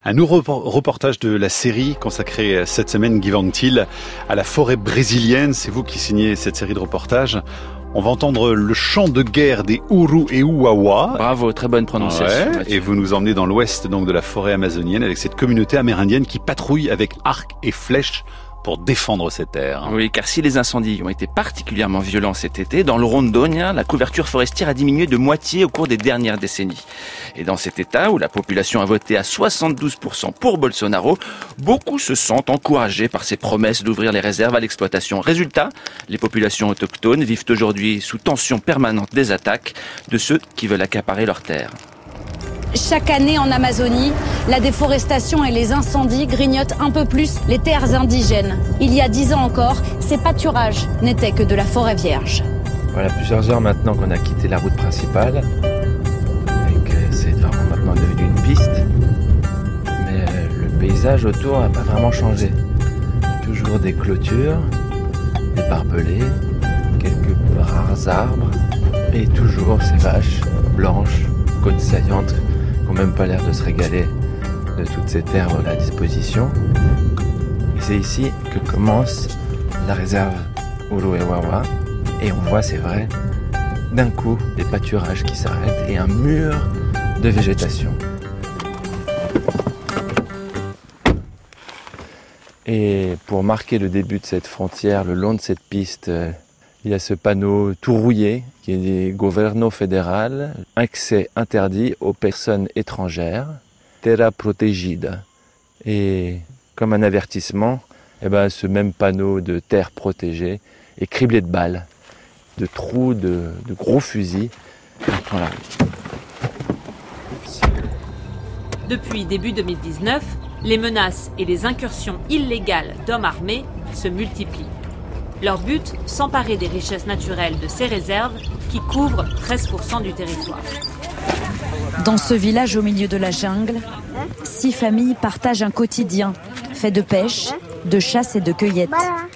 Un nouveau reportage de la série consacrée cette semaine, Guy Van Til, à la forêt brésilienne. C'est vous qui signez cette série de reportages. On va entendre le chant de guerre des Uru et Uawa. Bravo, très bonne prononciation. Ouais, et vous nous emmenez dans l'ouest donc de la forêt amazonienne avec cette communauté amérindienne qui patrouille avec arc et flèches pour défendre ses terres. Oui, car si les incendies ont été particulièrement violents cet été, dans le Rondônia, la couverture forestière a diminué de moitié au cours des dernières décennies. Et dans cet état, où la population a voté à 72% pour Bolsonaro, beaucoup se sentent encouragés par ses promesses d'ouvrir les réserves à l'exploitation. Résultat, les populations autochtones vivent aujourd'hui sous tension permanente des attaques de ceux qui veulent accaparer leurs terres. Chaque année en Amazonie, la déforestation et les incendies grignotent un peu plus les terres indigènes. Il y a 10 ans encore, ces pâturages n'étaient que de la forêt vierge. Voilà, plusieurs heures maintenant qu'on a quitté la route principale et que c'est vraiment maintenant devenu une piste. Mais le paysage autour n'a pas vraiment changé. Toujours des clôtures, des barbelés, quelques rares arbres et toujours ces vaches blanches, côtes saillantes, qui n'ont même pas l'air de se régaler de toutes ces terres à la disposition. Et c'est ici que commence la réserve Uru et Uawa. Et on voit, c'est vrai, d'un coup, des pâturages qui s'arrêtent et un mur de végétation. Et pour marquer le début de cette frontière, le long de cette piste, il y a ce panneau tout rouillé qui est dit « Governo fédéral, accès interdit aux personnes étrangères, terra protegida ». Et comme un avertissement, ce même panneau de terre protégée est criblé de balles, de trous, de gros fusils. Voilà. Depuis début 2019, les menaces et les incursions illégales d'hommes armés se multiplient. Leur but, s'emparer des richesses naturelles de ces réserves qui couvrent 13% du territoire. Dans ce village au milieu de la jungle, 6 familles partagent un quotidien fait de pêche, de chasse et de cueillette.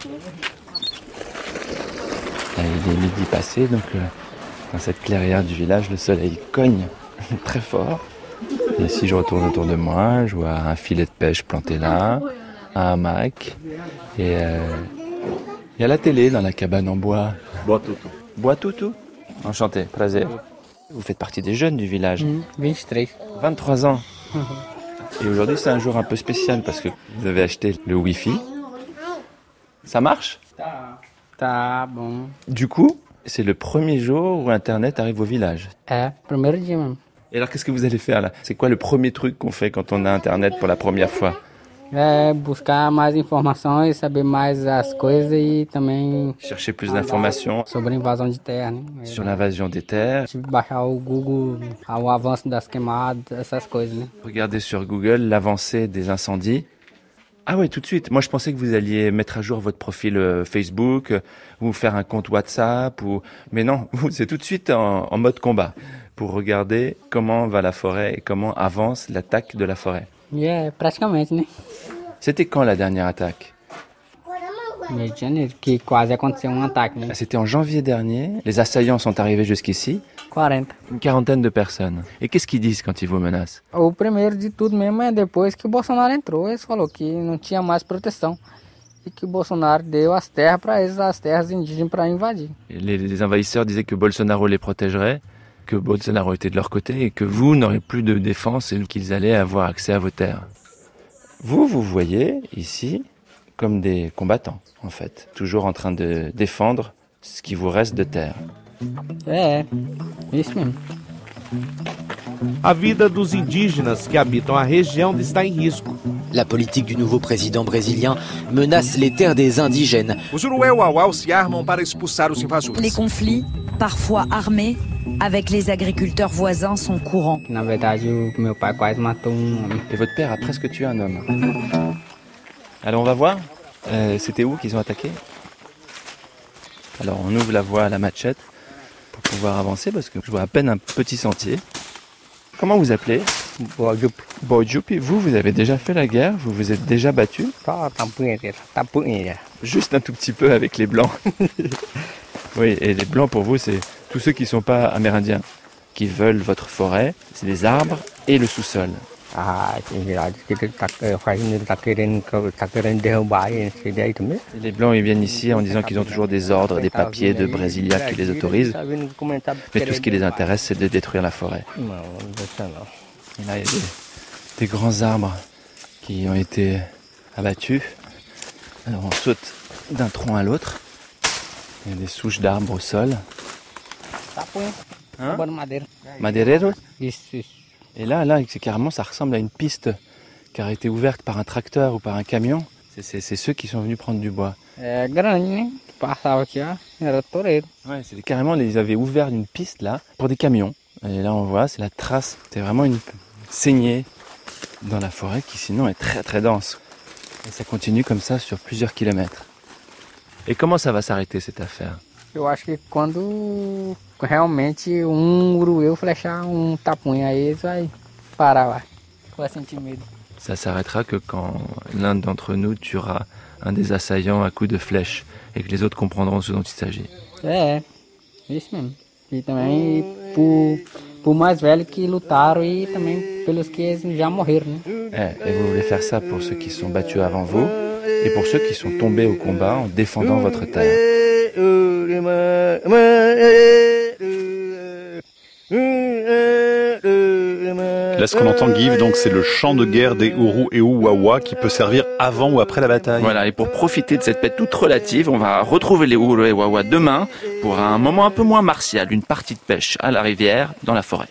Il est midi passé, donc dans cette clairière du village, le soleil cogne très fort. Et si je retourne autour de moi, je vois un filet de pêche planté là, un hamac, et il y a la télé dans la cabane en bois. Bois Toutou. Enchanté, prazer. Vous faites partie des jeunes du village. 23 ans. Et aujourd'hui, c'est un jour un peu spécial parce que vous avez acheté le Wi-Fi. Ça marche ? Tá bom. Du coup, c'est le premier jour où Internet arrive au village. Primeiro dia mesmo. Et alors, qu'est-ce que vous allez faire là ? C'est quoi le premier truc qu'on fait quand on a Internet pour la première fois ? Buscar mais informações, saber mais as coisas e também chercher plus d'informations sobre invasão de terra, sur l'invasion des terres. Tive que baixar o Google, o avanço das queimadas, essas coisas, né? Regardez sur Google l'avancée des incendies. Ah ouais, tout de suite. Moi, je pensais que vous alliez mettre à jour votre profil Facebook, ou faire un compte WhatsApp, mais non, c'est tout de suite en mode combat pour regarder comment va la forêt et comment avance l'attaque de la forêt. Praticamente, né? C'était quand la dernière attaque ? Mês de janeiro, que quase aconteceu ataque, né? C'était en janvier dernier. Les assaillants sont arrivés jusqu'ici. 40. Une quarantaine de personnes. Et qu'est-ce qu'ils disent quand ils vous menacent ? O primeiro de tudo mesmo é depois que o Bolsonaro entrou, eles falou que não tinha mais proteção e que o Bolsonaro deu as terras para eles, as terras indígenas para invadir. Les envahisseurs disaient que Bolsonaro les protégerait, que Bolsonaro était de leur côté et que vous n'aurez plus de défense et qu'ils allaient avoir accès à vos terres. Vous voyez ici comme des combattants, en fait, toujours en train de défendre ce qui vous reste de terre. Isso mesmo. A vida dos indígenas que habitam a região está em risco. La politique du nouveau président brésilien menace les terres des indigènes. Os Urué-Uauau se armam para expulsar os invasores. Les conflits, parfois armés, avec les agriculteurs voisins sont courants. Na verdade, o meu pai quase matou homem. Et votre père a presque tué un homme. Alors on va voir. C'était où qu'ils ont attaqué ? Alors on ouvre la voie à la machette pour pouvoir avancer parce que je vois à peine un petit sentier. Comment vous appelez ? Bojupi. Vous avez déjà fait la guerre ? Vous vous êtes déjà battu ? Juste un tout petit peu avec les blancs. Oui, et les blancs pour vous, c'est tous ceux qui ne sont pas amérindiens, qui veulent votre forêt, c'est les arbres et le sous-sol. Les Blancs ils viennent ici en disant qu'ils ont toujours des ordres, des papiers de Brasilia qui les autorisent. Mais tout ce qui les intéresse, c'est de détruire la forêt. Et là, il y a des grands arbres qui ont été abattus. Alors on saute d'un tronc à l'autre. Il y a des souches d'arbres au sol. Hein? Madereiro. Et là, c'est carrément, ça ressemble à une piste qui a été ouverte par un tracteur ou par un camion. C'est ceux qui sont venus prendre du bois. Ouais, c'est carrément, ils avaient ouvert une piste là pour des camions. Et là, on voit, c'est la trace. C'est vraiment une saignée dans la forêt qui sinon est très très dense. Et ça continue comme ça sur plusieurs kilomètres. Et comment ça va s'arrêter cette affaire? Eu acho que quando realmente urueu flechar tapunha aí, eles vai parar lá. Vai sentir medo. Ça s'arrêtera que quand l'un d'entre nous tuera un des assaillants à coups de flèche et que les autres comprendront ce dont il s'agit. Isso mesmo. E também por mais velhos que lutaram e também pelos que já morreram, né? Et vous voulez faire ça pour ceux qui sont battus avant vous et pour ceux qui sont tombés au combat en défendant votre terre. Là, ce qu'on entend, Guy, donc, c'est le chant de guerre des Uru et Uwawa qui peut servir avant ou après la bataille. Voilà, et pour profiter de cette fête toute relative, on va retrouver les Uru et Uwawa demain pour un moment un peu moins martial, une partie de pêche à la rivière, dans la forêt.